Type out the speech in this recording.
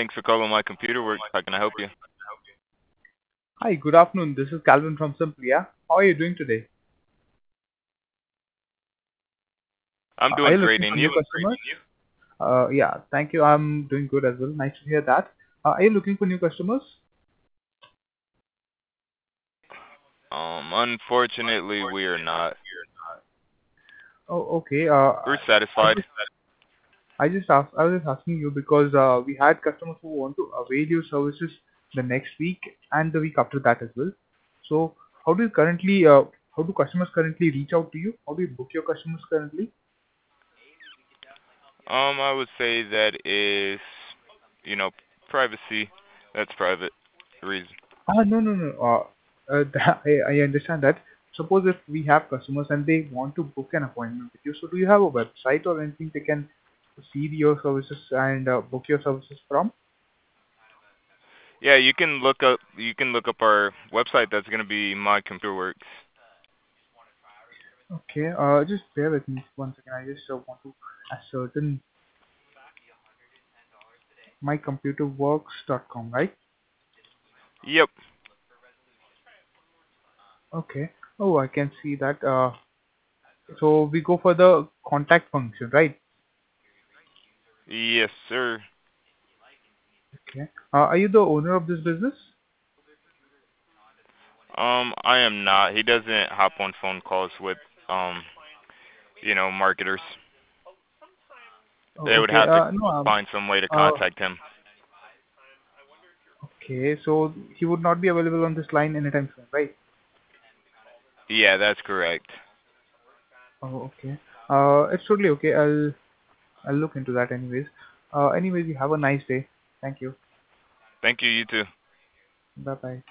Thanks for calling my computer works. How can I help you? Hi, good afternoon. This is Calvin from Simplia. How are you doing today? I'm Are doing you great, looking and for you? new customers? Yeah, thank you. I'm doing good as well. Nice to hear that. Are you looking for new customers? Unfortunately, we are not. Oh, okay. We're I satisfied. just, I was just asking you because we had customers who want to avail your services the next week and the week after that as well. So, how do you currently, how do customers currently reach out to you? How do you book your customers currently? I would say that is, you know, privacy. That's private reason. No, no, no. I understand that. Suppose if we have customers and they want to book an appointment with you, so do you have a website or anything they can see your services and book your services from? Yeah, you can look up our website. That's gonna be My Computer Works. Okay, just bear with me 1 second. I just want to ascertain mycomputerworks.com, right? Yep. Okay. Oh, I can see that. So we go for the contact function, right? Yes, sir. Okay. Are you the owner of this business? I am not. He doesn't hop on phone calls with marketers. Oh, They would okay. have to No. find some way to Uh, contact him. Okay, so he would not be available on this line anytime soon, right? Yeah, that's correct. Oh, okay. It's totally okay. I'll look into that anyways. Anyways, you have a nice day. Thank you. Thank you. You too. Bye bye.